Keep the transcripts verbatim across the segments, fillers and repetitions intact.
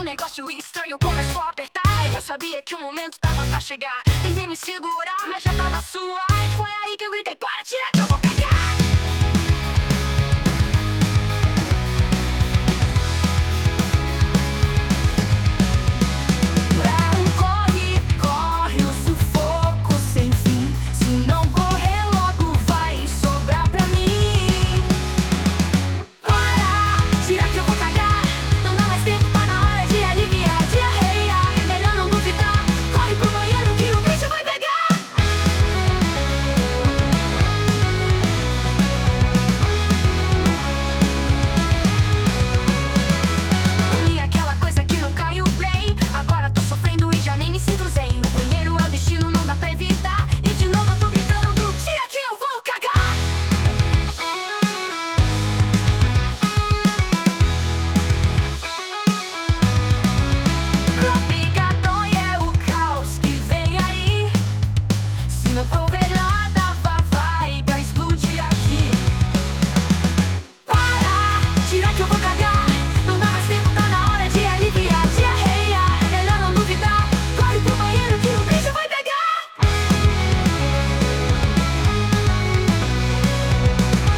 negócio estranho começou a apertar. Eu sabia que o momento tava pra chegar. Tentei me segurar, mas já tava suar. Foi aí que eu gritei: para, tira que eu vou cagar.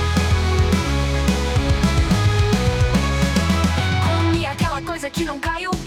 Que não caiu